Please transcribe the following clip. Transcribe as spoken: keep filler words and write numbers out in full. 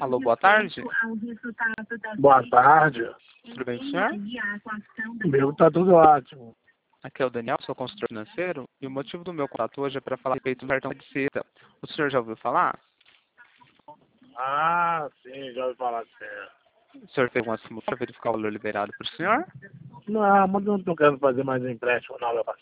Alô, boa tarde. Boa tarde. Tudo bem com o senhor? Meu tá tudo ótimo. Aqui é o Daniel, sou consultor financeiro, e o motivo do meu contato hoje é para falar a respeito do cartão de seda. O senhor já ouviu falar? Ah, sim, já ouvi falar certo. O senhor tem alguma simulação para verificar o valor liberado para o senhor? Não, mas eu não tô querendo fazer mais um empréstimo, não, meu parceiro.